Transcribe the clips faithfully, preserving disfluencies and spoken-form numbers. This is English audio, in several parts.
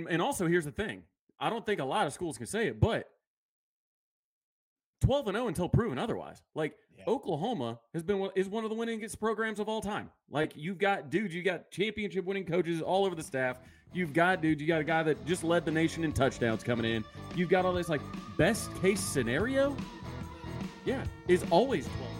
and, and also here's the thing. I don't think a lot of schools can say it, but twelve and oh until proven otherwise. Like yeah. Oklahoma has been is one of the winningest programs of all time. Like you've got dudes, you got championship winning coaches all over the staff. You've got dudes, you got a guy that just led the nation in touchdowns coming in. You've got all this like best case scenario. Yeah, is always twelve.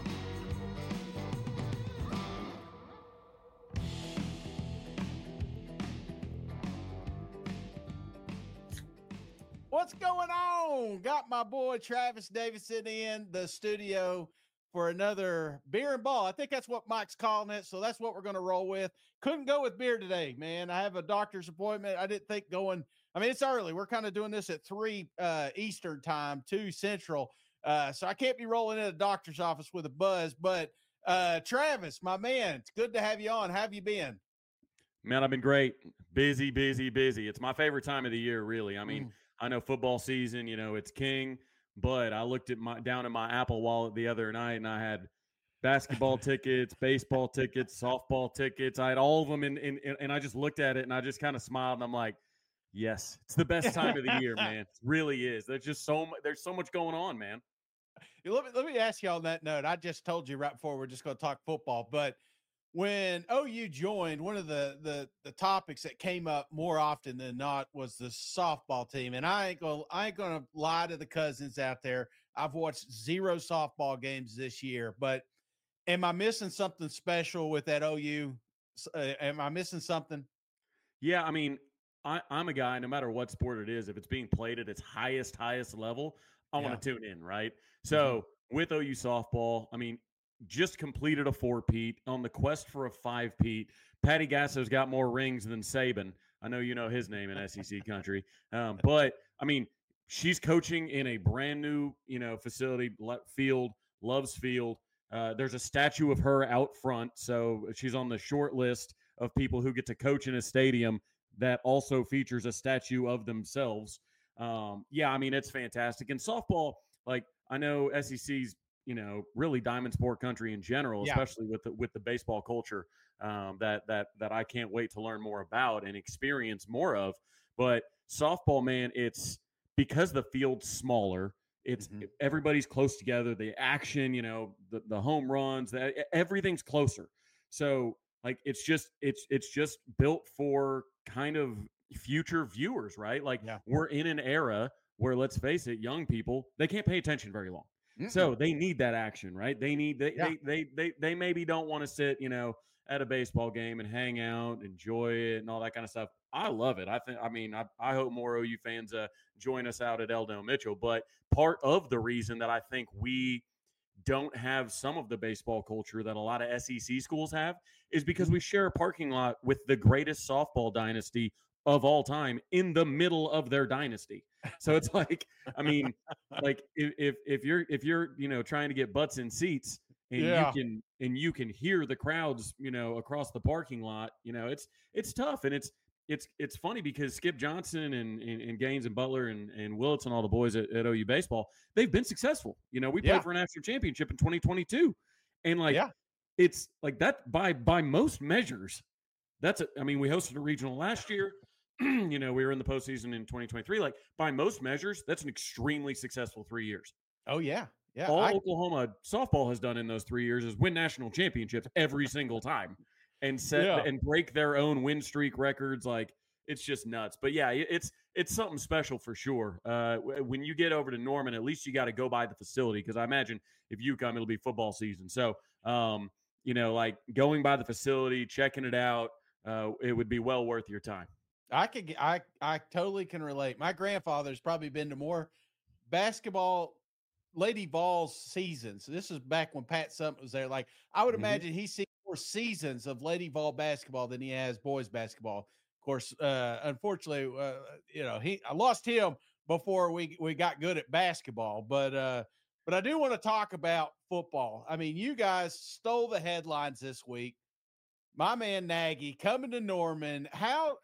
What's going on? Got my boy Travis Davidson in the studio for another beer and ball. I think that's what Mike's calling it, so that's what we're going to roll with. Couldn't go with beer today, man. I have a doctor's appointment. I didn't think going – I mean, it's early. We're kind of doing this at three uh, Eastern time, two Central, uh, so I can't be rolling in a doctor's office with a buzz. But, uh, Travis, my man, it's good to have you on. How have you been? Man, I've been great. Busy, busy, busy. It's my favorite time of the year, really. I mean, mm. I know football season, you know, it's king, but I looked at my down in my Apple Wallet the other night and I had basketball tickets, baseball tickets, softball tickets. I had all of them in, in, in and I just looked at it and I just kind of smiled and I'm like, yes, it's the best time of the year, man. It really is. There's just so much, there's so much going on, man. Let me, let me ask you on that note. I just told you right before we're just going to talk football, but when O U joined, one of the, the the topics that came up more often than not was the softball team. And I ain't gonna I ain't gonna lie to the cousins out there. I've watched zero softball games this year, but am I missing something special with that O U? Uh, am I missing something? Yeah, I mean, I, I'm a guy. No matter what sport it is, if it's being played at its highest highest level, I yeah. want to tune in, right? So mm-hmm. with O U softball, I mean. Just completed a four-peat on the quest for a five-peat. Patty Gasso's got more rings than Saban. I know you know his name in S E C country. Um, but, I mean, she's coaching in a brand-new, you know, facility, field, loves field. Uh, there's a statue of her out front, so she's on the short list of people who get to coach in a stadium that also features a statue of themselves. Um, yeah, I mean, it's fantastic. And softball, like, I know S E C's you know, really diamond sport country in general, yeah. especially with the, with the baseball culture um, that that that I can't wait to learn more about and experience more of. But softball, man, it's because the field's smaller. It's mm-hmm. everybody's close together. The action, you know, the, the home runs, the, everything's closer. So like it's just it's it's just built for kind of future viewers, right? Like yeah. we're in an era where, let's face it, young people, they can't pay attention very long. Mm-mm. So they need that action, right? They need they, yeah. they they they they maybe don't want to sit, you know, at a baseball game and hang out, enjoy it, and all that kind of stuff. I love it. I think. I mean, I, I hope more O U fans uh, join us out at Eldon Mitchell. But part of the reason that I think we don't have some of the baseball culture that a lot of S E C schools have is because we share a parking lot with the greatest softball dynasty of all time in the middle of their dynasty. So it's like, I mean, like if, if if you're if you're you know trying to get butts in seats and yeah. you can and you can hear the crowds you know across the parking lot, you know it's it's tough. And it's it's it's funny because Skip Johnson and and, and Gaines and Butler and, and Willits and all the boys at, at O U baseball, they've been successful. You know, we played yeah. for a national championship in twenty twenty-two, and like yeah. it's like that by by most measures. That's a, I mean, we hosted a regional last year. You know, we were in the postseason in twenty twenty-three. Like, by most measures, that's an extremely successful three years. Oh, yeah. Yeah. All I... Oklahoma softball has done in those three years is win national championships every single time and set yeah. and break their own win streak records. Like, it's just nuts. But, yeah, it's it's something special for sure. Uh, when you get over to Norman, at least you got to go by the facility because I imagine if you come, it'll be football season. So, um, you know, like going by the facility, checking it out, uh, it would be well worth your time. I could, I, I totally can relate. My grandfather's probably been to more basketball, Lady Vols seasons. So this is back when Pat Summitt was there. Like I would mm-hmm. imagine he's seen more seasons of Lady Vol basketball than he has boys basketball. Of course, uh, unfortunately, uh, you know, he, I lost him before we, we got good at basketball, but, uh, but I do want to talk about football. I mean, you guys stole the headlines this week. My man Nagy coming to Norman. How,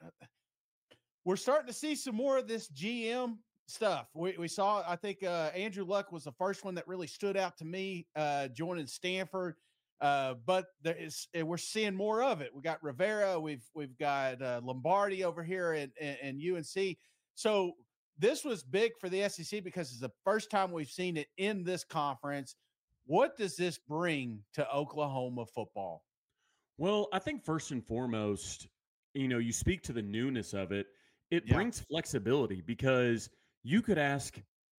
we're starting to see some more of this G M stuff. We, we saw, I think uh, Andrew Luck was the first one that really stood out to me uh, joining Stanford. Uh, but there is, we're seeing more of it. We got Rivera, we've we've got uh, Lombardi over here in, in, in U N C. So this was big for the S E C because it's the first time we've seen it in this conference. What does this bring to Oklahoma football? Well, I think first and foremost, you know, you speak to the newness of it. It Yeah. brings flexibility because you could ask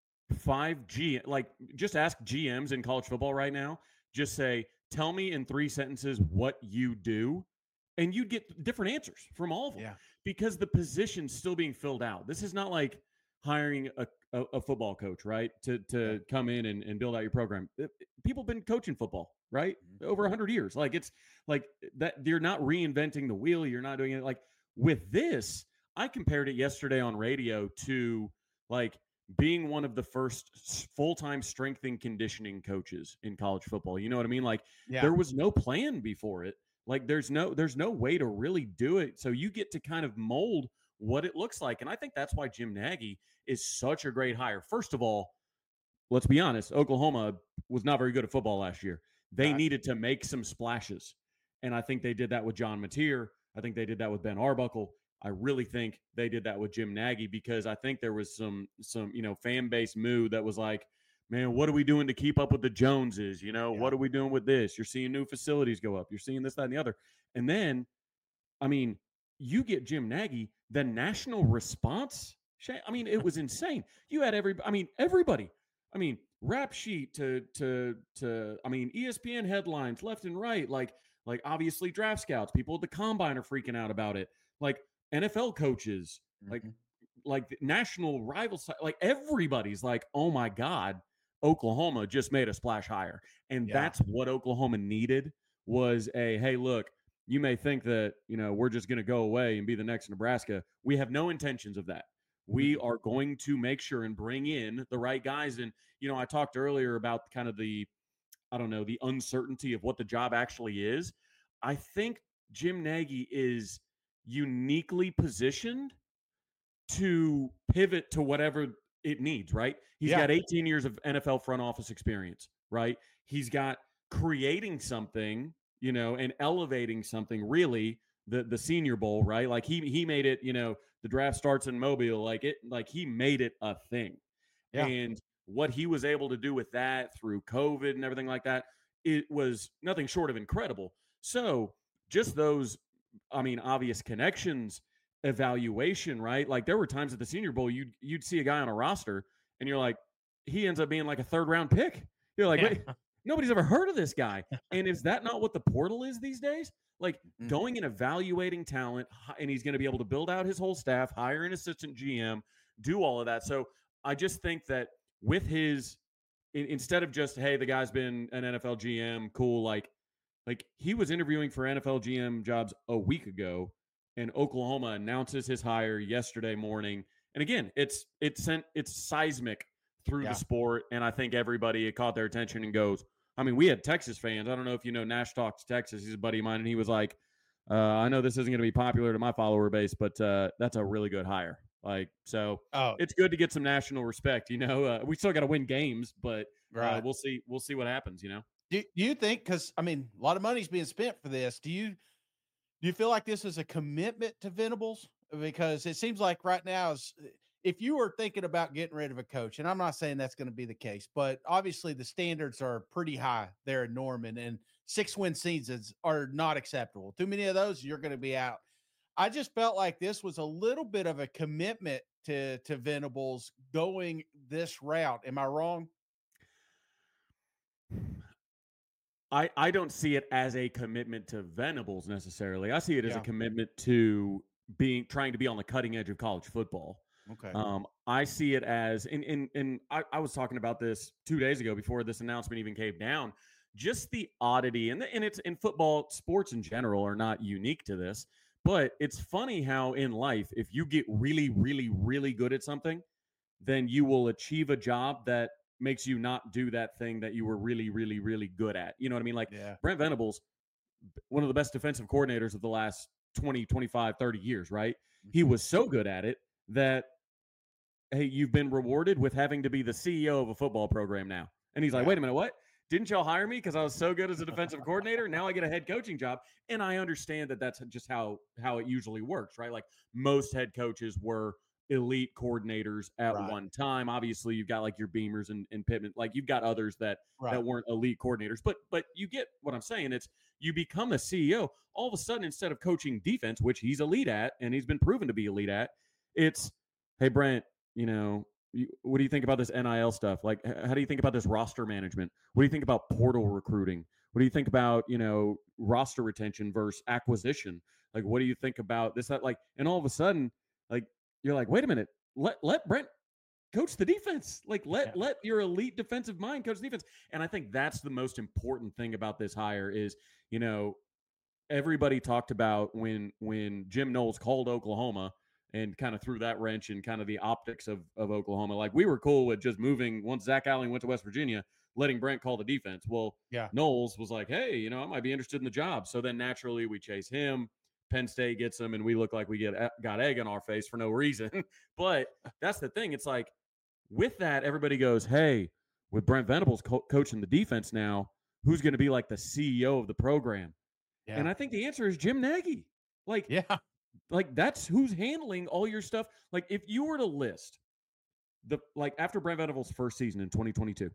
five G, like just ask G Ms in college football right now. Just say, tell me in three sentences what you do, and you'd get different answers from all of them. Yeah. Because the position's still being filled out. This is not like hiring a, a, a football coach, right? To to Yeah. come in and, and build out your program. People have been coaching football, right? Mhm. Over one hundred years. Like it's like that. You're not reinventing the wheel. You're not doing it. Like with this, I compared it yesterday on radio to like being one of the first full-time strength and conditioning coaches in college football. You know what I mean? Like Yeah. there was no plan before it. Like there's no there's no way to really do it. So you get to kind of mold what it looks like. And I think that's why Jim Nagy is such a great hire. First of all, let's be honest, Oklahoma was not very good at football last year. They Right. needed to make some splashes. And I think they did that with John Mateer. I think they did that with Ben Arbuckle. I really think they did that with Jim Nagy because I think there was some some, you know, fan base mood that was like, man, what are we doing to keep up with the Joneses? You know, Yeah. what are we doing with this? You're seeing new facilities go up. You're seeing this, that, and the other. And then, I mean, you get Jim Nagy, the national response. I mean, it was insane. You had every, I mean, everybody. I mean, Rap Sheet to to to. I mean, E S P N headlines left and right. Like like obviously draft scouts, people at the combine are freaking out about it. Like N F L coaches, like Mhm. like the national rivals, like everybody's like, oh my God, Oklahoma just made a splash hire. And Yeah. that's what Oklahoma needed was a, hey, look, you may think that, you know, we're just going to go away and be the next Nebraska. We have no intentions of that. We are going to make sure and bring in the right guys. And, you know, I talked earlier about kind of the, I don't know, the uncertainty of what the job actually is. I think Jim Nagy is uniquely positioned to pivot to whatever it needs, right? He's Yeah. got eighteen years of N F L front office experience, right? He's got creating something, you know, and elevating something really, the the Senior Bowl, right? Like he he made it, you know, the draft starts in Mobile, like it like he made it a thing. Yeah. And what he was able to do with that through COVID and everything like that, it was nothing short of incredible. So just those, I mean, obvious connections, evaluation, right? Like there were times at the Senior Bowl, you'd you'd see a guy on a roster and you're like, he ends up being like a third round pick. You're like, Yeah. wait, nobody's ever heard of this guy. And is that not what the portal is these days? Like Mhm. going and evaluating talent, hi- and he's going to be able to build out his whole staff, hire an assistant G M, do all of that. So I just think that with his, in, instead of just, hey, the guy's been an N F L G M, cool, like, like he was interviewing for N F L G M jobs a week ago, and Oklahoma announces his hire yesterday morning. And again, it's it's sent it's seismic through Yeah. the sport, and I think everybody it caught their attention and goes. I mean, we had Texas fans. I don't know if you know Nash Talks Texas. He's a buddy of mine, and he was like, uh, "I know this isn't going to be popular to my follower base, but uh, that's a really good hire." Like, so Oh, it's good to get some national respect. You know, uh, we still got to win games, but uh, right. we'll see. We'll see what happens. You know. Do, do you think, because I mean, a lot of money's being spent for this. Do you do you feel like this is a commitment to Venables? Because it seems like right now, is if you were thinking about getting rid of a coach, and I'm not saying that's going to be the case, but obviously the standards are pretty high there in Norman, and six win seasons are not acceptable. Too many of those, you're going to be out. I just felt like this was a little bit of a commitment to to Venables going this route. Am I wrong? I, I don't see it as a commitment to Venables necessarily. I see it as Yeah. a commitment to being trying to be on the cutting edge of college football. Okay. Um, I see it as, and and, and I, I was talking about this two days ago before this announcement even came down. Just the oddity, and the, and it's in football, sports in general are not unique to this, but it's funny how in life, if you get really, really, really good at something, then you will achieve a job that makes you not do that thing that you were really, really, really good at. You know what I mean? Like Yeah. Brent Venables, one of the best defensive coordinators of the last twenty, twenty-five, thirty years, right? He was so good at it that, hey, you've been rewarded with having to be the C E O of a football program now. And he's like, Yeah. wait a minute, what? didn't y'all hire me because I was so good as a defensive coordinator? Now I get a head coaching job. And I understand that that's just how how it usually works, right? Like most head coaches were elite coordinators at Right. one time. Obviously, you've got like your Beamers and, and Pittman. Like you've got others that Right. that weren't elite coordinators. But but you get what I'm saying. It's you become a C E O. All of a sudden, instead of coaching defense, which he's elite at and he's been proven to be elite at, it's, hey, Brent, you know, you, what do you think about this N I L stuff? Like, how do you think about this roster management? What do you think about portal recruiting? What do you think about, you know, roster retention versus acquisition? Like, what do you think about this, that, like, and all of a sudden, like, you're like, wait a minute, let, let Brent coach the defense. Like, let, yeah. let your elite defensive mind coach the defense. And I think that's the most important thing about this hire is, you know, everybody talked about when, when Jim Knowles called Oklahoma and kind of threw that wrench in kind of the optics of, of Oklahoma. Like we were cool with just moving once Zach Allen went to West Virginia, letting Brent call the defense. Well, yeah, Knowles was like, hey, you know, I might be interested in the job. So then naturally we chase him. Penn State gets him, and we look like we get got egg on our face for no reason. But that's the thing. It's like with that, everybody goes, hey, with Brent Venables co- coaching the defense now, who's going to be like the C E O of the program? Yeah. And I think the answer is Jim Nagy. Like, yeah. Like that's who's handling all your stuff. Like if you were to list the like after Brent Venables' first season in twenty twenty-two,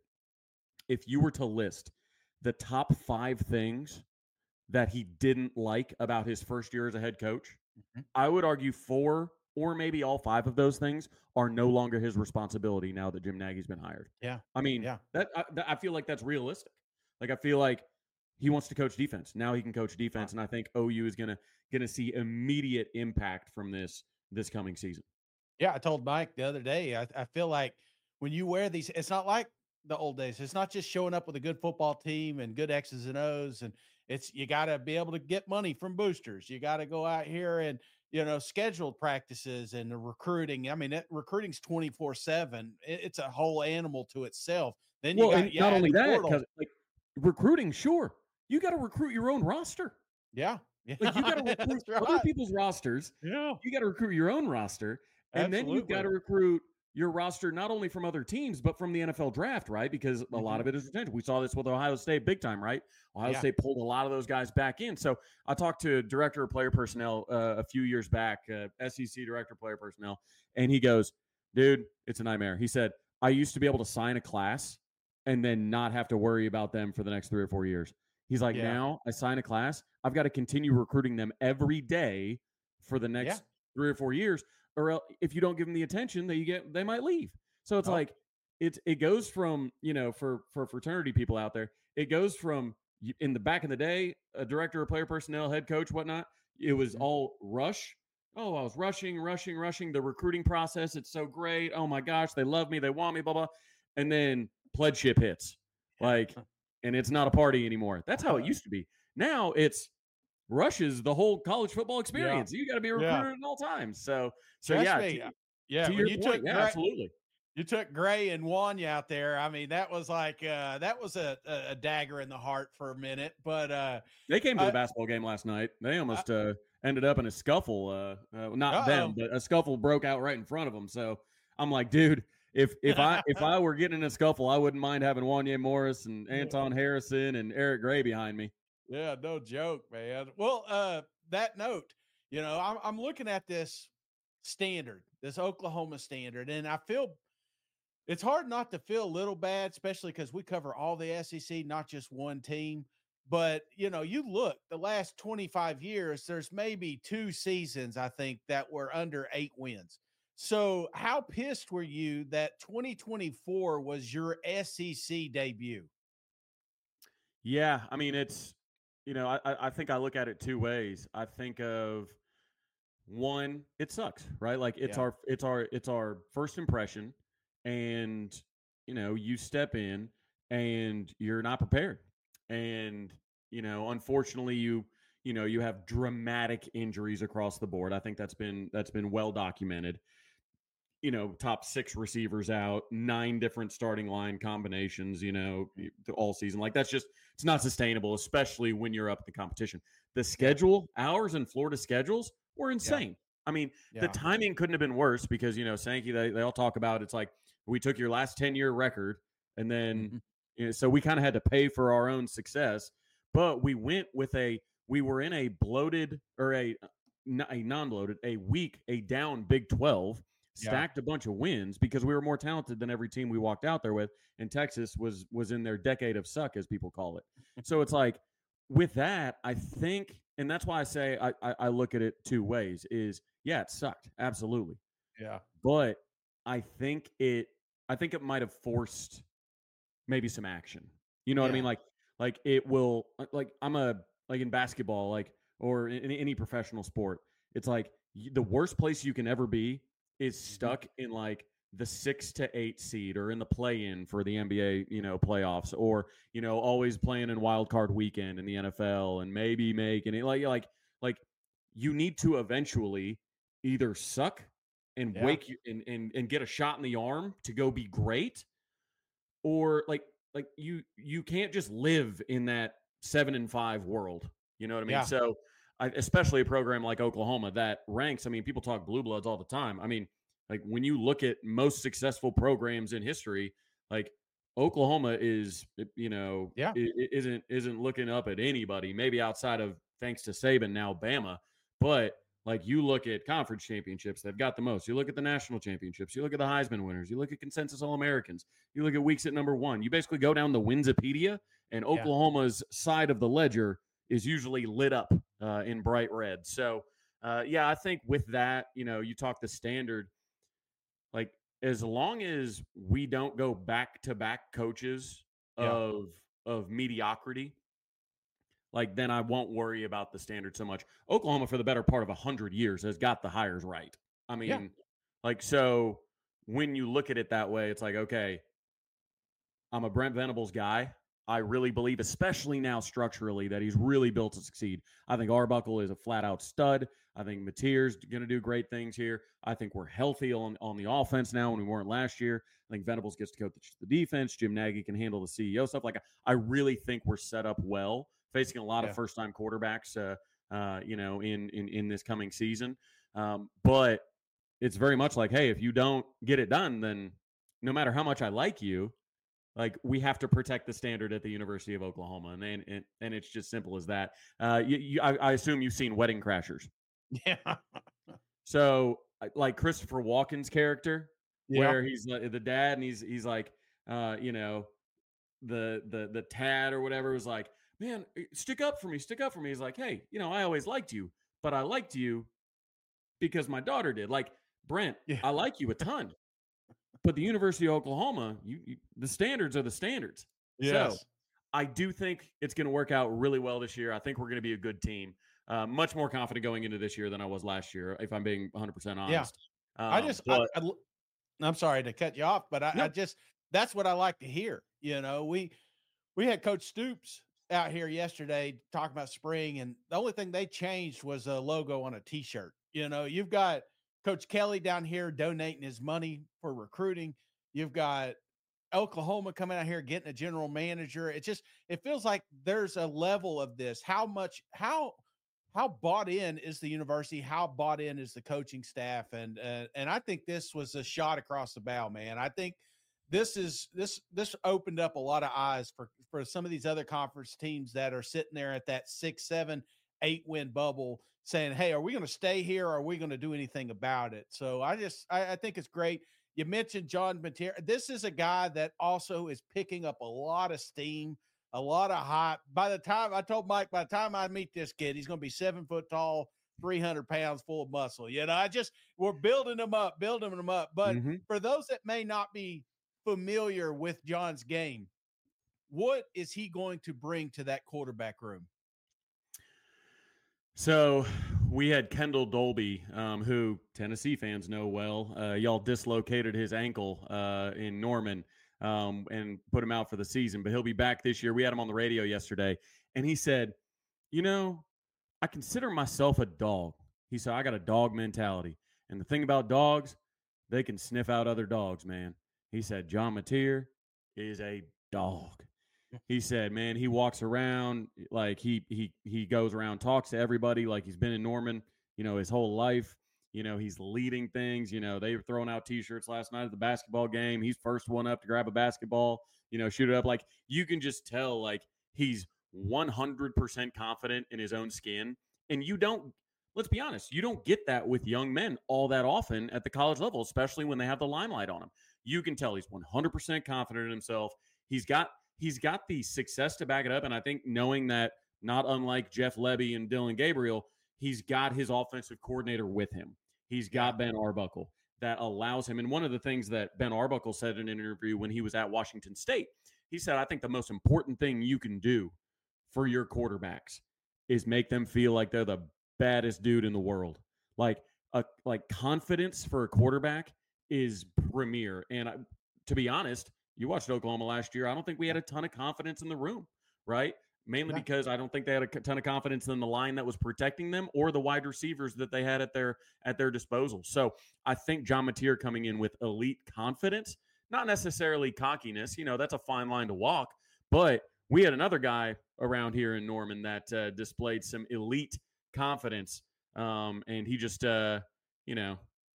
if you were to list the top five things that he didn't like about his first year as a head coach, mm-hmm. I would argue four or maybe all five of those things are no longer his responsibility now that Jim Nagy's been hired. Yeah, I mean, yeah. that I, I feel like that's realistic. Like I feel like he wants to coach defense. Now he can coach defense, and I think O U is gonna gonna see immediate impact from this this coming season. Yeah, I told Mike the other day. I, I feel like when you wear these, it's not like the old days. It's not just showing up with a good football team and good X's and O's, and it's you got to be able to get money from boosters. You got to go out here and you know scheduled practices and the recruiting. I mean, it, recruiting's twenty-four seven. It, it's a whole animal to itself. Then you well, got not only that, because like recruiting, sure. You got to recruit your own roster. Yeah. yeah. Like you got to recruit right. other people's rosters. Yeah. You got to recruit your own roster. And Absolutely. Then you've got to recruit your roster not only from other teams, but from the N F L draft, right? Because mm-hmm. a lot of it is retention. We saw this with Ohio State big time, right? Ohio yeah. State pulled a lot of those guys back in. So I talked to director of player personnel uh, a few years back, uh, S E C director of player personnel, and he goes, dude, it's a nightmare. He said, I used to be able to sign a class and then not have to worry about them for the next three or four years. He's like, yeah. now I sign a class. I've got to continue recruiting them every day for the next yeah. three or four years. Or if you don't give them the attention that you get, they might leave. So it's oh. like, it's, it goes from, you know, for, for fraternity people out there, it goes from in the back in the day, a director of player personnel, head coach, whatnot. It was mm-hmm. all rush. Oh, I was rushing, rushing, rushing the recruiting process. It's so great. Oh my gosh, they love me. They want me, blah, blah. And then pledgeship hits. Like, and it's not a party anymore. That's how it used to be. Now it's rushes the whole college football experience. Yeah. You got to be recruited yeah. at all times. So, so Trust yeah, me. to, yeah. To your you point, took yeah, Gray, absolutely. You took Gray and Wanya out there. I mean, that was like uh, that was a, a dagger in the heart for a minute. But uh, they came to the uh, basketball game last night. They almost uh, ended up in a scuffle. Uh, uh, not uh-oh. them, but a scuffle broke out right in front of them. So I'm like, dude. If if I if I were getting in a scuffle, I wouldn't mind having Wanya Morris and Anton Harrison and Eric Gray behind me. Yeah, no joke, man. Well, uh, that note, you know, I'm I'm looking at this standard, this Oklahoma standard, and I feel it's hard not to feel a little bad, especially because we cover all the S E C, not just one team. But you know, you look the last twenty-five years, there's maybe two seasons I think that were under eight wins. So how pissed were you that twenty twenty-four was your S E C debut? Yeah, I mean, it's, you know, I, I think I look at it two ways. I think of one, it sucks, right? Like it's yeah. our, it's our, it's our first impression, and, you know, you step in and you're not prepared. And, you know, unfortunately you, you know, you have dramatic injuries across the board. I think that's been, that's been well documented. You know, top six receivers out, nine different starting line combinations, you know, all season. Like that's just, it's not sustainable, especially when you're up in the competition. The schedule, yeah. ours and Florida schedules were insane. Yeah. I mean, yeah. the timing couldn't have been worse because, you know, Sankey, they, they all talk about, it's like, we took your last ten year record and then, mm-hmm. You know, so we kind of had to pay for our own success, but we went with a we were in a bloated or a a non-bloated, a weak, a down Big twelve, stacked yeah. a bunch of wins because we were more talented than every team we walked out there with, and Texas was was in their decade of suck, as people call it. So it's like with that, I think, and that's why I say I, I, I look at it two ways: is yeah, it sucked, absolutely, yeah, but I think it, I think it might have forced maybe some action. You know yeah. what I mean? Like, like it will, like I'm a like in basketball, like. Or in any professional sport, it's like the worst place you can ever be is stuck in like the six to eight seed or in the play-in for the N B A, you know, playoffs, or you know, always playing in wild card weekend in the N F L and maybe making it like like like you need to eventually either suck and yeah. wake you and, and and get a shot in the arm to go be great, or like like you you can't just live in that seven and five world. You know what I mean? Yeah. So, I, especially a program like Oklahoma that ranks. I mean, people talk blue bloods all the time. I mean, like when you look at most successful programs in history, like Oklahoma is, you know, yeah. isn't isn't looking up at anybody. Maybe outside of, thanks to Saban, now Bama. But like you look at conference championships, they've got the most. You look at the national championships. You look at the Heisman winners. You look at consensus All-Americans. You look at weeks at number one. You basically go down the Winsipedia, and Oklahoma's yeah. side of the ledger is usually lit up uh, in bright red. So, uh, yeah, I think with that, you know, you talk the standard, like as long as we don't go back-to-back coaches yeah. of of mediocrity, like then I won't worry about the standard so much. Oklahoma, for the better part of one hundred years, has got the hires right. I mean, yeah. like, so when you look at it that way, it's like, okay, I'm a Brent Venables guy. I really believe, especially now structurally, that he's really built to succeed. I think Arbuckle is a flat-out stud. I think Mateer's going to do great things here. I think we're healthy on, on the offense now when we weren't last year. I think Venables gets to coach the defense. Jim Nagy can handle the C E O stuff. Like, I really think we're set up well, facing a lot yeah. of first-time quarterbacks, uh, uh, you know, in, in in this coming season. Um, but it's very much like, hey, if you don't get it done, then no matter how much I like you, like we have to protect the standard at the University of Oklahoma, and and and, and it's just simple as that. Uh, you, you, I, I assume you've seen Wedding Crashers. Yeah. So, like Christopher Walken's character, yeah. where he's uh, the dad, and he's he's like, uh, you know, the the the Tad or whatever was like, man, stick up for me, stick up for me. He's like, hey, you know, I always liked you, but I liked you because my daughter did. Like Brent, yeah. I like you a ton. But the University of Oklahoma, you, you the standards are the standards. Yes. So I do think it's going to work out really well this year. I think we're going to be a good team. Uh, much more confident going into this year than I was last year, if I'm being one hundred percent honest. Yeah. Um, I just, but, I, I, I'm sorry to cut you off, but I, no. I just, that's what I like to hear. You know, we, we had Coach Stoops out here yesterday talking about spring, and the only thing they changed was a logo on a t-shirt. You know, you've got Coach Kelly down here donating his money for recruiting. You've got Oklahoma coming out here getting a general manager. It just, it feels like there's a level of this. How much, how, how bought in is the university? How bought in is the coaching staff? And, uh, and I think this was a shot across the bow, man. I think this is, this, this opened up a lot of eyes for, for some of these other conference teams that are sitting there at that six, seven, eight win bubble saying, hey, are we going to stay here? Or are we going to do anything about it? So I just, I, I think it's great. You mentioned John Mateer. This is a guy that also is picking up a lot of steam, a lot of hype. By the time I told Mike, by the time I meet this kid, he's going to be seven foot tall, three hundred pounds, full of muscle. You know, I just, we're building him up, building him up. But mm-hmm. for those that may not be familiar with John's game, what is he going to bring to that quarterback room? So we had Kendall Dolby, um, who Tennessee fans know well. Uh, y'all dislocated his ankle uh, in Norman um, and put him out for the season, but he'll be back this year. We had him on the radio yesterday, and he said, you know, I consider myself a dog. He said, I got a dog mentality. And the thing about dogs, they can sniff out other dogs, man. He said, John Mateer is a dog. He said, man, he walks around like he he he goes around, talks to everybody like he's been in Norman, you know, his whole life. You know, he's leading things. You know, they were throwing out T-shirts last night at the basketball game. He's first one up to grab a basketball, you know, shoot it up. Like, you can just tell, like, he's one hundred percent confident in his own skin. And you don't, let's be honest, you don't get that with young men all that often at the college level, especially when they have the limelight on him. You can tell he's one hundred percent confident in himself. He's got he's got the success to back it up. And I think knowing that, not unlike Jeff Lebby and Dillon Gabriel, he's got his offensive coordinator with him. He's got Ben Arbuckle that allows him. And one of the things that Ben Arbuckle said in an interview when he was at Washington State, he said, I think the most important thing you can do for your quarterbacks is make them feel like they're the baddest dude in the world. Like, a, like confidence for a quarterback is premier. And I, to be honest, you watched Oklahoma last year. I don't think we had a ton of confidence in the room, right? Mainly yeah. because I don't think they had a ton of confidence in the line that was protecting them or the wide receivers that they had at their at their disposal. So I think John Mateer coming in with elite confidence, not necessarily cockiness, you know, that's a fine line to walk, but we had another guy around here in Norman that uh, displayed some elite confidence, um, and he just, uh, you know,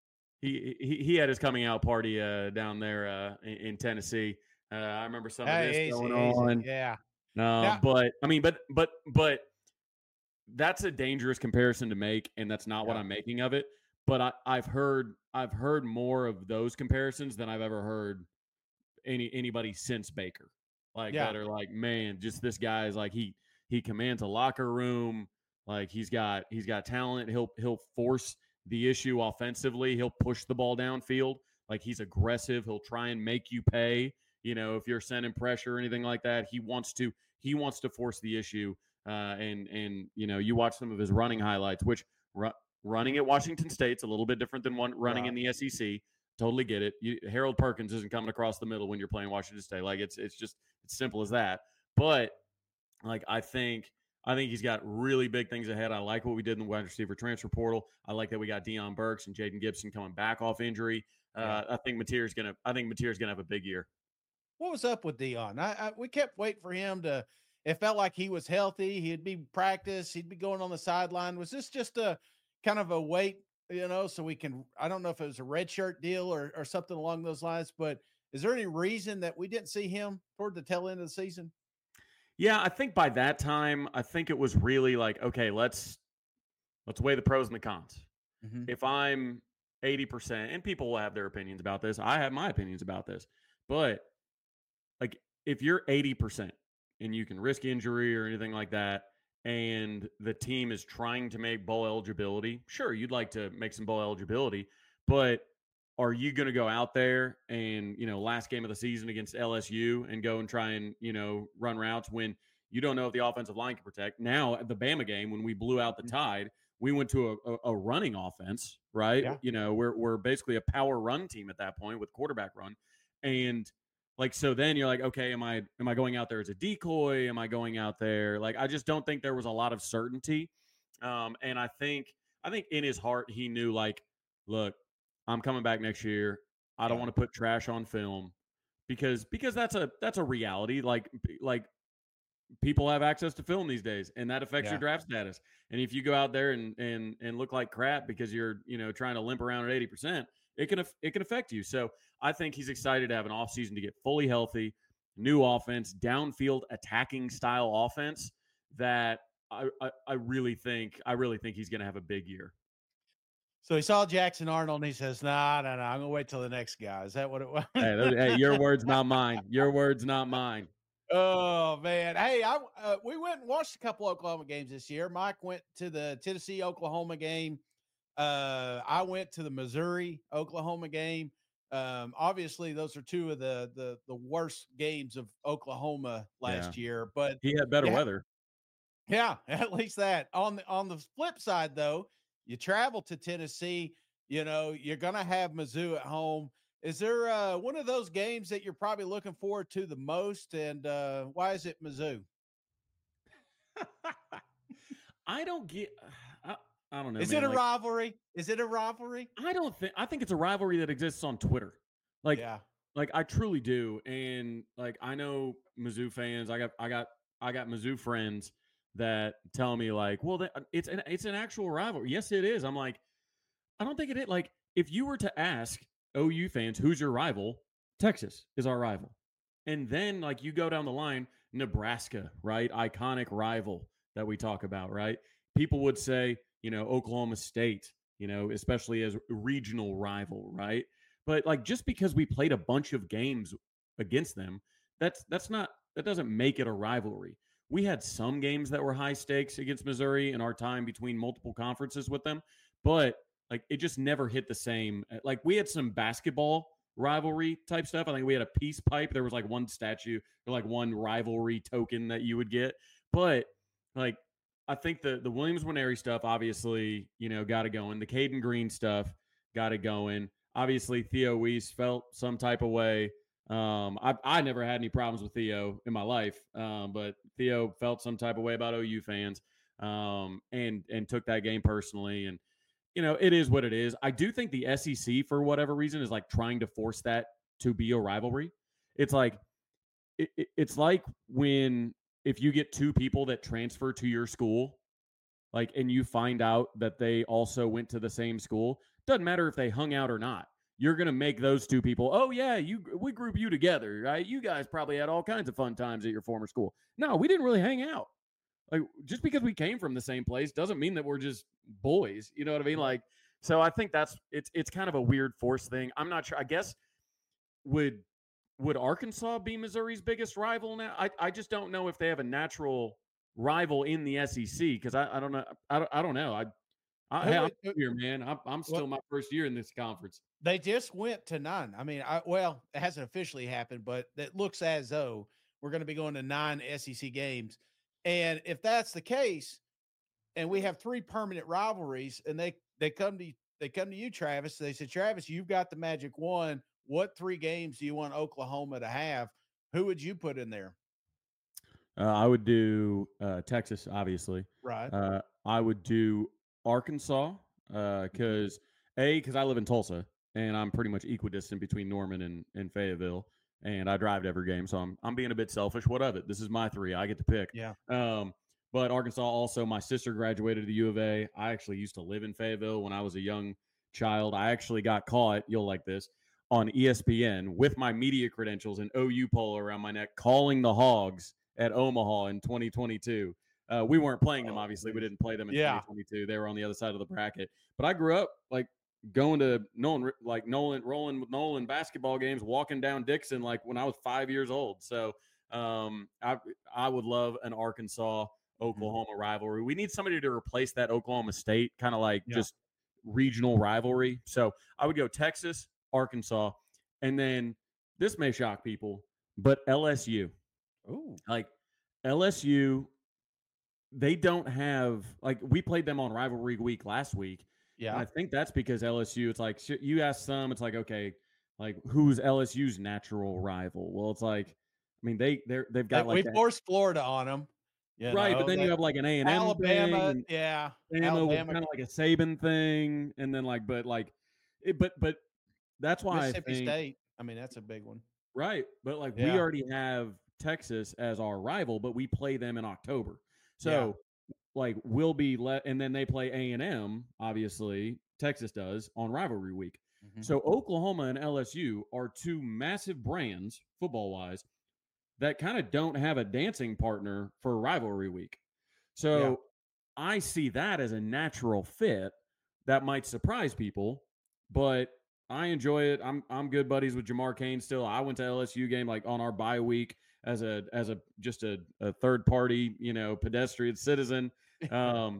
he, he he had his coming out party uh, down there uh, in, in Tennessee. Uh, I remember some of this hey, going easy, on. Easy. Yeah. Uh, now, but I mean, but but but that's a dangerous comparison to make, and that's not yeah. what I'm making of it. But I, I've heard I've heard more of those comparisons than I've ever heard any anybody since Baker. Like yeah. that are like, man, just this guy is like he he commands a locker room. Like he's got he's got talent. He'll he'll force the issue offensively. He'll push the ball downfield. Like he's aggressive. He'll try and make you pay. You know, if you're sending pressure or anything like that, he wants to he wants to force the issue. Uh, and and you know, you watch some of his running highlights, which ru- running at Washington State's a little bit different than one running right. in the S E C. Totally get it. You, Harold Perkins isn't coming across the middle when you're playing Washington State. Like it's it's just it's simple as that. But like I think I think he's got really big things ahead. I like what we did in the wide receiver transfer portal. I like that we got Deion Burks and Jaden Gibson coming back off injury. Uh, yeah. I think Mateer's gonna I think Mateer's gonna have a big year. What was up with Deion? I, I we kept waiting for him to. It felt like he was healthy. He'd be practice. He'd be going on the sideline. Was this just a kind of a wait, you know, so we can? I don't know if it was a red shirt deal or or something along those lines. But is there any reason that we didn't see him toward the tail end of the season? Yeah, I think by that time, I think it was really like, okay, let's let's weigh the pros and the cons. Mm-hmm. If I'm eighty percent, and people will have their opinions about this. I have my opinions about this, but like if you're eighty percent and you can risk injury or anything like that, and the team is trying to make bowl eligibility, sure, you'd like to make some bowl eligibility, but are you going to go out there and, you know, last game of the season against L S U and go and try and, you know, run routes when you don't know if the offensive line can protect? Now, at the Bama game, when we blew out the Tide, we went to a, a, a running offense, right? Yeah. You know, we're we're basically a power run team at that point with quarterback run. And like, so then you're like, okay, am I am I going out there as a decoy? Am I going out there? Like, I just don't think there was a lot of certainty. Um, and I think I think in his heart, he knew, like, look, I'm coming back next year. I don't yeah. want to put trash on film because because that's a that's a reality. Like like people have access to film these days, and that affects yeah. your draft status. And if you go out there and and and look like crap because you're, you know, trying to limp around at eighty percent, it can it can affect you. So I think he's excited to have an offseason to get fully healthy, new offense, downfield attacking style offense that I, I, I really think I really think he's going to have a big year. So he saw Jackson Arnold and he says, nah, no, no, I'm going to wait till the next guy. Is that what it was? hey, those, hey, your words, not mine. Your words, not mine. Oh, man. Hey, I uh, we went and watched a couple Oklahoma games this year. Mike went to the Tennessee-Oklahoma game. Uh, I went to the Missouri-Oklahoma game. Um, obviously, those are two of the the, the worst games of Oklahoma last yeah. year. But he had better yeah, weather. Yeah, at least that. On the on the flip side, though, you travel to Tennessee, you know, you're going to have Mizzou at home. Is there uh, one of those games that you're probably looking forward to the most? And uh, why is it Mizzou? I don't get I, I don't know. Is man. it a like, rivalry? Is it a rivalry? I don't think I think it's a rivalry that exists on Twitter. Like, yeah. like I truly do. And like I know Mizzou fans, I got I got I got Mizzou friends that tell me like, well, it's an it's an actual rivalry. Yes, it is. I'm like, I don't think it is. Like, if you were to ask O U fans, who's your rival? Texas is our rival. And then, like, you go down the line, Nebraska, right? Iconic rival that we talk about, right? People would say, you know, Oklahoma State, you know, especially as regional rival, right? But like, just because we played a bunch of games against them, that's that's not that doesn't make it a rivalry. We had some games that were high stakes against Missouri in our time between multiple conferences with them, but like it just never hit the same. Like we had some basketball rivalry type stuff. I think we had a peace pipe. There was like one statue or like one rivalry token that you would get. But like I think the the Williams Nwaneri stuff obviously, you know, got it going. The Caden Green stuff got it going. Obviously, Theo Weiss felt some type of way. Um, I I never had any problems with Theo in my life, um, but Theo felt some type of way about O U fans, um, and and took that game personally. And you know, it is what it is. I do think the S E C, for whatever reason, is like trying to force that to be a rivalry. It's like it, it, it's like when if you get two people that transfer to your school, like, and you find out that they also went to the same school, doesn't matter if they hung out or not. You're gonna make those two people. Oh yeah, you we group you together, right? You guys probably had all kinds of fun times at your former school. No, we didn't really hang out. Like just because we came from the same place doesn't mean that we're just boys. You know what I mean? Like, so I think that's it's it's kind of a weird force thing. I'm not sure. I guess would would Arkansas be Missouri's biggest rival now? I I just don't know if they have a natural rival in the S E C because I, I don't know I don't, I don't know I I hey, I'm here, man. I'm I'm still my first year in this conference. They just went to nine. I mean, I well, it hasn't officially happened, but it looks as though we're going to be going to nine S E C games. And if that's the case, and we have three permanent rivalries, and they they come to they come to you, Travis. They said, Travis, you've got the magic one. What three games do you want Oklahoma to have? Who would you put in there? Uh, I would do uh, Texas, obviously. Right. Uh, I would do Arkansas because uh, a because I live in Tulsa and I'm pretty much equidistant between Norman and, and Fayetteville, and I drive to every game, so I'm I'm being a bit selfish. What of it? This is my three. I get to pick. Yeah. Um, but Arkansas also. My sister graduated to the U of A. I actually used to live in Fayetteville when I was a young child. I actually got caught. You'll like this. On E S P N with my media credentials and O U polo around my neck, calling the Hogs at Omaha in twenty twenty-two. Uh, we weren't playing them, obviously. We didn't play them in yeah. twenty twenty-two. They were on the other side of the bracket. But I grew up like going to Nolan, like Nolan, rolling with Nolan basketball games, walking down Dixon like when I was five years old. So um, I I would love an Arkansas Oklahoma mm-hmm. rivalry. We need somebody to replace that Oklahoma State kind of like yeah. just regional rivalry. So I would go Texas, Arkansas, and then this may shock people, but L S U. Oh, like L S U, they don't have like we played them on rivalry week last week. Yeah, I think that's because L S U. It's like you ask some, it's like okay, like who's L S U's natural rival? Well, it's like I mean they they they've got like, like we that. forced Florida on them, you right? Know, but then you have like an A and M Alabama, thing, yeah, Alabama kind of like a Saban thing, and then like but like it, but but that's why Mississippi I think, State. I mean that's a big one, right? But like yeah. we already have Texas as our rival, but we play them in October. So, yeah. like, we'll be let, and then they play A and M, obviously, Texas does, on rivalry week. Mm-hmm. So, Oklahoma and L S U are two massive brands, football-wise, that kind of don't have a dancing partner for rivalry week. So, yeah. I see that as a natural fit that might surprise people, but I enjoy it. I'm I'm good buddies with Jamar Cain still. I went to L S U game, like, on our bye week. as a as a just a, a third party, you know, pedestrian citizen. Um,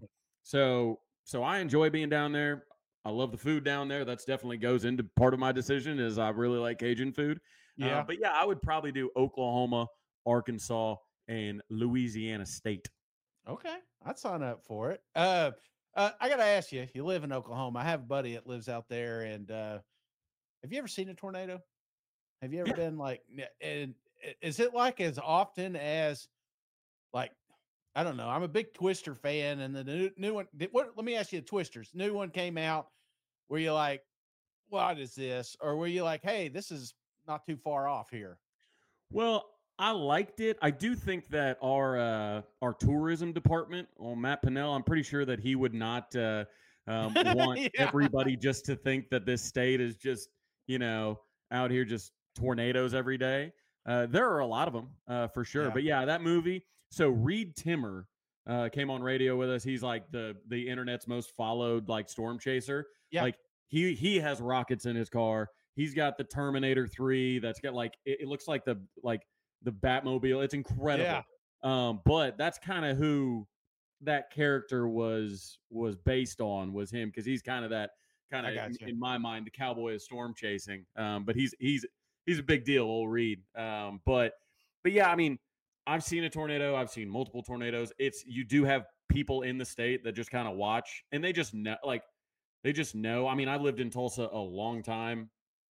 so so I enjoy being down there. I love the food down there. That's definitely goes into part of my decision is I really like Cajun food. Yeah. Uh, but yeah, I would probably do Oklahoma, Arkansas, and Louisiana State. Okay. I'd sign up for it. Uh, uh, I got to ask you, you live in Oklahoma. I have a buddy that lives out there. And uh, have you ever seen a tornado? Have you ever yeah. been like, and is it like as often as like, I don't know. I'm a big Twister fan and the new, new one, what, let me ask you the Twisters new one came out. Were you like, what is this? Or were you like, hey, this is not too far off here? Well, I liked it. I do think that our, uh, our tourism department on Matt Pinnell, I'm pretty sure that he would not, uh, um, want Yeah. everybody just to think that this state is just, you know, out here just tornadoes every day. Uh, there are a lot of them uh, for sure. Yeah. But yeah, that movie. So Reed Timmer uh, came on radio with us. He's like the the internet's most followed like storm chaser. Yeah. Like he he has rockets in his car. He's got the Terminator three that's got like it, it looks like the like the Batmobile. It's incredible. Yeah. Um, but that's kind of who that character was was based on, was him, because he's kind of that kind I of in, gotcha. in my mind the cowboy is storm chasing. Um, but he's he's he's a big deal, old Reed. Um, but but yeah, I mean, I've seen a tornado. I've seen multiple tornadoes. It's you do have people in the state that just kind of watch and they just know, like they just know. I mean, I lived in Tulsa a long time.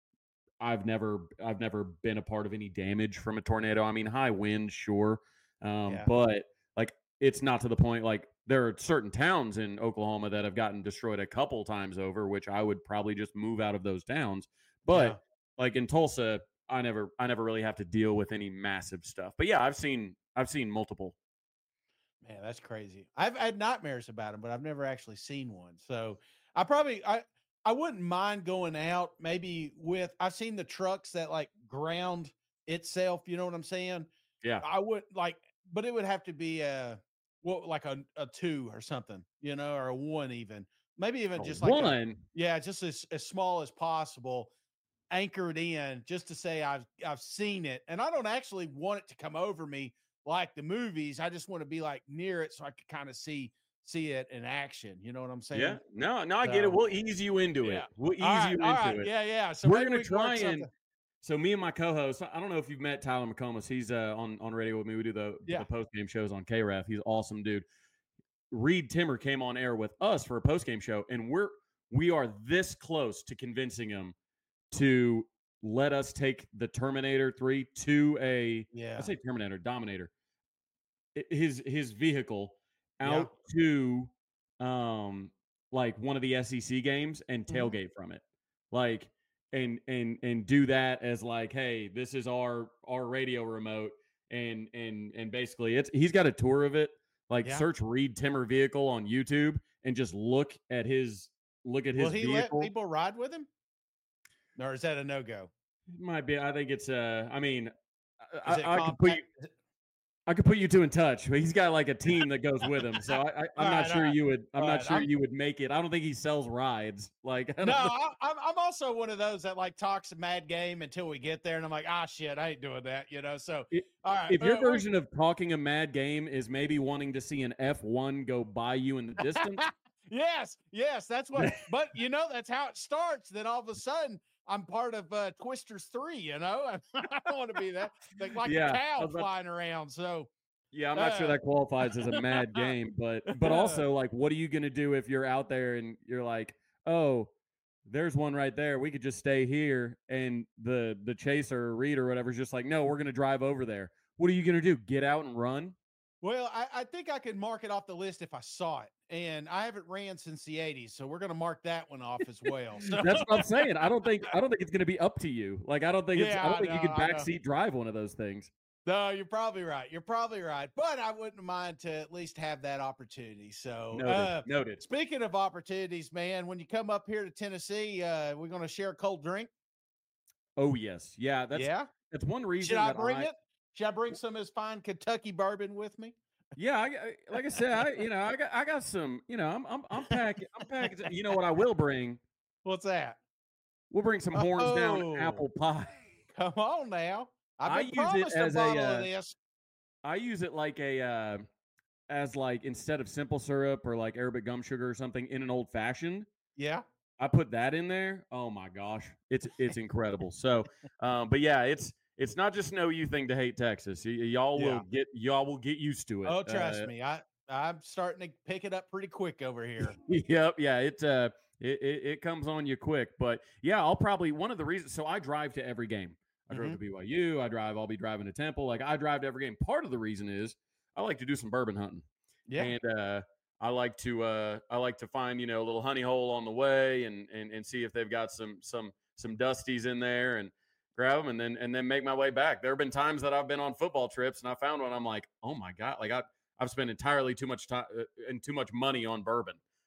I've never I've never been a part of any damage from a tornado. I mean, high wind, sure. Um, Yeah. but like it's not to the point like there are certain towns in Oklahoma that have gotten destroyed a couple times over, which I would probably just move out of those towns. But Yeah. like in Tulsa, I never I never really have to deal with any massive stuff. But yeah, I've seen I've seen multiple. Man, that's crazy. I've had nightmares about them, but I've never actually seen one. So I probably I I wouldn't mind going out maybe with I've seen the trucks that like ground itself, you know what I'm saying? Yeah. I would like, but it would have to be a what like a, a two or something, you know, or a one even. Maybe even A just like a, one. yeah, just as, as small as possible, anchored in just to say I've I've seen it. And I don't actually want it to come over me like the movies. I just want to be like near it so I could kind of see see it in action. You know what I'm saying? Yeah. No, no, I get it. So, We'll ease you into yeah. it. We'll ease All right, you all into right. it. Yeah, yeah. So We're maybe gonna we can work try and something. so me and my co-host, I don't know if you've met Tyler McComas. He's uh, on on radio with me. We do the, Yeah. the post game shows on K R A F. He's an awesome dude. Reed Timmer came on air with us for a post game show, and we're we are this close to convincing him to let us take the Terminator three to a Yeah. I say Terminator Dominator, I- his his vehicle Yeah. out to um like one of the S E C games and Mhm. tailgate from it, like and and and do that as like, hey, this is our our radio remote, and and and basically it's he's got a tour of it. Like Yeah. search Reed Timmer vehicle on YouTube and just look at his look at his Will he vehicle. let people ride with him? Or is that a no-go? It might be. I think it's. Uh, I mean, I, Is it I, I could put you. compact? I could put you two in touch. But he's got like a team that goes with him, so I, I, I'm All not right, sure all right, you would. I'm all not right. sure I'm- you would make it. I don't think he sells rides. Like I don't No, know. I, I'm I'm also one of those that like talks a mad game until we get there, and I'm like, ah, shit, I ain't doing that, you know. So, It- all right, If your uh, we- version of talking a mad game is maybe wanting to see an F one go by you in the distance, yes, yes, that's what. But you know, that's how it starts. Then all of a sudden, I'm part of uh, Twisters three. You know, I don't want to be that like, like Yeah, a I cow was about- flying around. So, yeah, I'm not sure Uh. that qualifies as a mad game, but but also like, what are you gonna do if you're out there and you're like, oh, there's one right there. We could just stay here, and the the chaser or Reed or whatever is just like, no, we're gonna drive over there. What are you gonna do? Get out and run? well, I, I think I could mark it off the list if I saw it, and I haven't ran since the eighties, so we're gonna mark that one off as well. So. That's what I'm saying. I don't think I don't think it's gonna be up to you. Like I don't think it's Yeah, I don't I think you know, could I know. backseat drive one of those things. No, you're probably right. You're probably right. But I wouldn't mind to at least have that opportunity. So, Noted. uh, Noted. speaking of opportunities, man, when you come up here to Tennessee, uh, we're going to share a cold drink. Oh yes, yeah. That's yeah. that's one reason. Should I that bring I, it? Should I bring some of this fine Kentucky bourbon with me? Yeah, I, I- like I said, I you know I got I got some. You know, I'm I'm I'm packing. I'm packing. You know what I will bring? What's that? We'll bring some horns Oh. down apple pie. Come on now. I've I been use it promised as a a, bottle uh, of this. I use it like a uh, as like instead of simple syrup or like Arabic gum sugar or something in an old fashioned. Yeah. I put that in there. Oh my gosh, it's it's incredible. So, um, but yeah, it's it's not just an O U thing to hate Texas. Y- y'all Yeah. will get y'all will get used to it. Oh, trust Uh, me. I, I'm starting to pick it up pretty quick over here. Yep, yeah, it uh it, it it comes on you quick. But yeah, I'll probably one of the reasons. So I drive to every game. I drove Mhm. to B Y U. I drive. I'll be driving to Temple. Like I drive to every game. Part of the reason is I like to do some bourbon hunting. Yeah. And uh, I like to uh, I like to find you know a little honey hole on the way and and and see if they've got some some some dusties in there and grab them and then and then make my way back. There have been times that I've been on football trips and I found one. I'm like, oh my god, like I I've spent entirely too much time uh, and too much money on bourbon.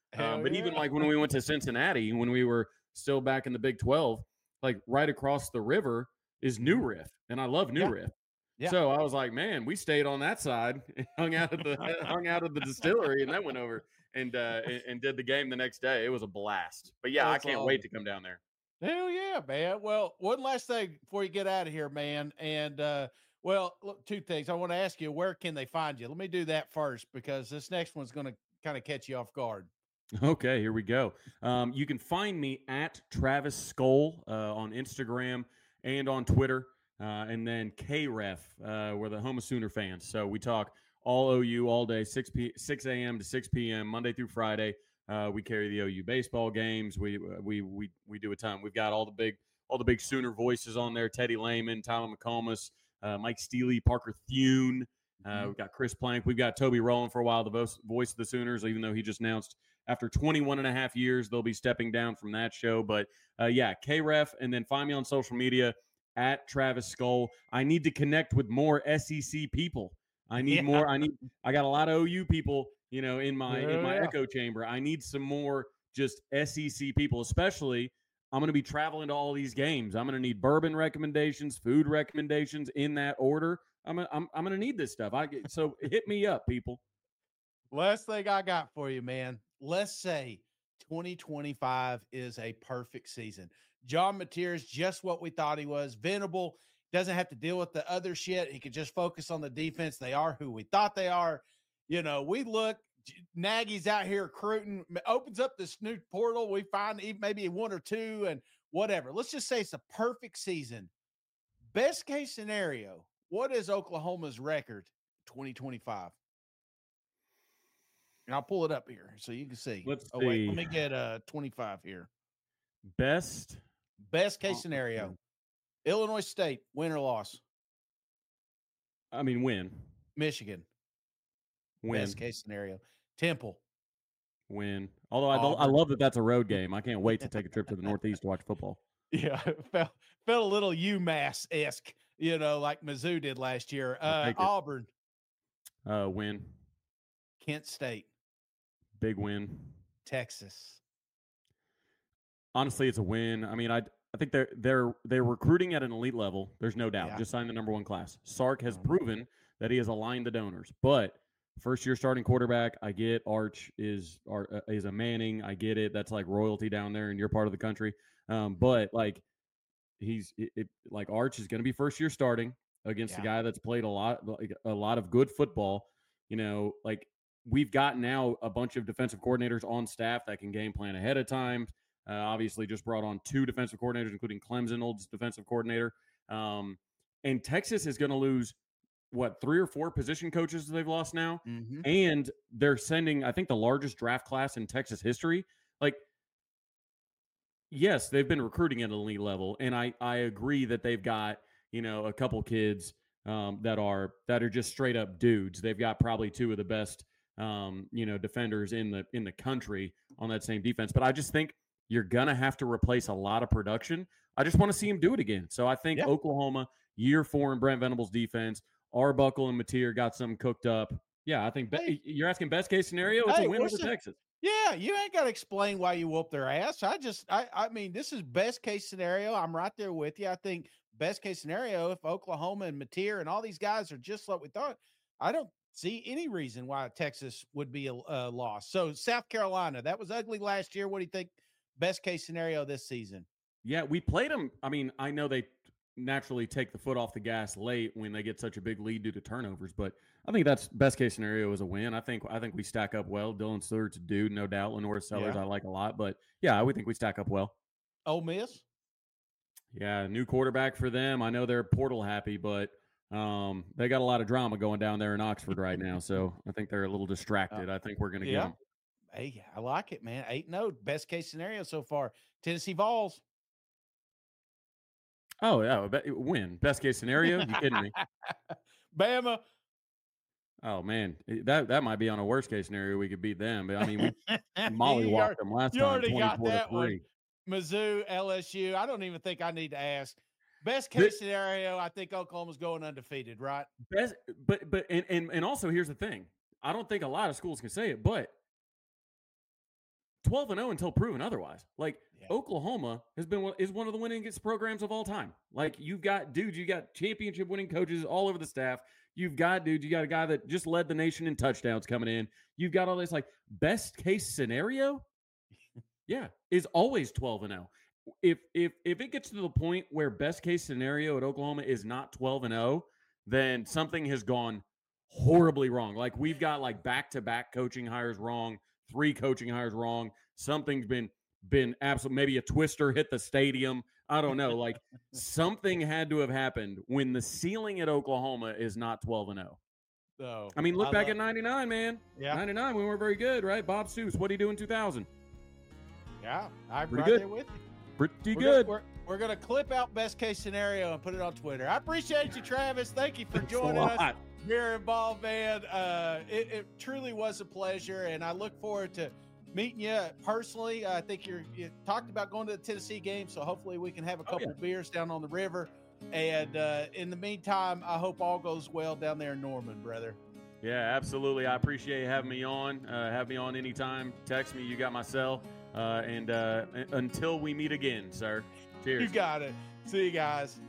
Um, but yeah. even like when we went to Cincinnati, when we were still back in the Big twelve, like right across the river is New Mhm. Riff, and I love New Yeah. Riff. Yeah. So I was like, man, we stayed on that side, hung out at the hung out at the distillery, and then went over and uh, and, and did the game the next day. It was a blast. But yeah, I That's can't wait awesome. to come down there. Hell yeah, man. Well, one last thing before you get out of here, man. And uh, well, look, two things. I want to ask you, where can they find you? Let me do that first because this next one's going to kind of catch you off guard. Okay, here we go. Um, you can find me at Travis Skoll uh, on Instagram and on Twitter, uh, and then K Ref. Uh, we're the home of Sooner fans, so we talk all O U all day, six p six a.m. to six p.m. Monday through Friday. Uh, we carry the O U baseball games. We we we we do a ton. We've got all the big all the big Sooner voices on there: Teddy Lehman, Tyler McComas, uh, Mike Steely, Parker Thune. Uh, Mhm. we've got Chris Plank. We've got Toby Rowland for a while, the voice, voice of the Sooners, even though he just announced after twenty-one and a half years, they'll be stepping down from that show. But uh, yeah, K Ref, and then find me on social media at Travis Skoll. I need to connect with more S E C people. I need Yeah. more. I need. I got a lot of O U people, you know, in my Oh, in my yeah. echo chamber. I need some more just S E C people, especially. I'm going to be traveling to all these games. I'm going to need bourbon recommendations, food recommendations in that order. I'm gonna, I'm, I'm going to need this stuff. I so hit me up, people. Last thing I got for you, man. Let's say twenty twenty-five is a perfect season. John Mateer is just what we thought he was. Venable, doesn't have to deal with the other shit. He could just focus on the defense. They are who we thought they are. You know, we look, Nagy's out here recruiting, opens up this new portal. We find maybe one or two and whatever. Let's just say it's a perfect season. Best case scenario, what is Oklahoma's record twenty twenty-five? And I'll pull it up here so you can see. Let's Oh, wait, see. let me get uh twenty-five here. Best Best case scenario. Illinois State, win or loss. I mean, win. Michigan. Win. Best case scenario. Temple. Win. Although I, I love that that's a road game. I can't wait to take a trip to the Northeast to watch football. Yeah, felt, felt a little UMass-esque, you know, like Mizzou did last year. Uh, Auburn. Uh, win. Kent State. Big win. Texas. Honestly, it's a win. I mean, I I think they're they're they're recruiting at an elite level. There's no doubt. Yeah. Just signed the number one class. Sark has Mhm. proven that he has aligned the donors. But first year starting quarterback, I get Arch is are, uh, is a Manning. I get it. That's like royalty down there in your part of the country. Um, but like he's it, it, like Arch is going to be first year starting against Yeah. a guy that's played a lot like, a lot of good football. You know, like we've got now a bunch of defensive coordinators on staff that can game plan ahead of time. Uh, obviously, just brought on two defensive coordinators, including Clemson, old defensive coordinator. Um, and Texas is going to lose, what, three or four position coaches they've lost now? Mm-hmm. And they're sending, I think, the largest draft class in Texas history. Like, yes, they've been recruiting at an elite level. And I, I agree that they've got, you know, a couple kids um, that are that are just straight up dudes. They've got probably two of the best, um, you know, defenders in the in the country on that same defense. But I just think you're going to have to replace a lot of production. I just want to see him do it again. So I think yeah. Oklahoma, year four in Brent Venables' defense, Arbuckle and Mateer got something cooked up. Yeah, I think be- hey. you're asking best case scenario. It's hey, a win over the- Texas. Yeah, you ain't got to explain why you whoop their ass. I just, I, I mean, this is best case scenario. I'm right there with you. I think best case scenario, if Oklahoma and Mateer and all these guys are just like we thought, I don't see any reason why Texas would be a, a loss. So South Carolina, that was ugly last year. What do you think? Best case scenario this season? Yeah, we played them. I mean, I know they naturally take the foot off the gas late when they get such a big lead due to turnovers, but I think that's best case scenario is a win. I think I think we stack up well. Dylan Stewart's a dude, no doubt. Lenore Sellers, yeah. I like a lot, but yeah, we think we stack up well. Ole Miss? Yeah, new quarterback for them. I know they're portal happy, but um, they got a lot of drama going down there in Oxford right now, so I think they're a little distracted. Uh, I think we're going to yeah. get them. Hey, I like it, man. eight and oh, best case scenario so far. Tennessee Vols. Oh, yeah, win. Best case scenario? You kidding me? Bama. Oh, man. That that might be on a worst case scenario. We could beat them. But, I mean, we mollywalked them last you time, already got that one. Mizzou, L S U. I don't even think I need to ask. Best case this, scenario, I think Oklahoma's going undefeated, right? Best, but, but and, and, and also, here's the thing. I don't think a lot of schools can say it, but twelve and oh until proven otherwise. Like Yeah. Oklahoma has been is one of the winningest programs of all time. Like you've got dudes, you got championship winning coaches all over the staff. You've got dude, you got a guy that just led the nation in touchdowns coming in. You've got all this like best case scenario. Yeah, is always twelve and oh. If if if it gets to the point where best case scenario at Oklahoma is not twelve and oh, then something has gone horribly wrong. Like we've got like back-to-back coaching hires wrong, three coaching hires wrong. Something's been been absolute. Maybe a twister hit the stadium. I don't know. Like something had to have happened when the ceiling at Oklahoma is not twelve and oh. So I mean, look I back love, at ninety-nine, man. Yeah. ninety-nine, we weren't very good, right? Bob Stoops, what did he do in two thousand? Yeah, I'm Pretty right good. there with you. Pretty We're good. Gonna, we're we're gonna clip out best case scenario and put it on Twitter. I appreciate you, Travis. Thank you for Thanks a joining us lot. here in Ball Van. Uh, it, it truly was a pleasure, and I look forward to meeting you personally. I think you're you talked about going to the Tennessee game, so hopefully we can have a Oh, couple yeah. beers down on the river. And uh, in the meantime, I hope all goes well down there in Norman, brother. Yeah, absolutely. I appreciate you having me on. Uh, have me on anytime. Text me. You got my cell. Uh, and uh, until we meet again, sir. Cheers. You got it. See you guys.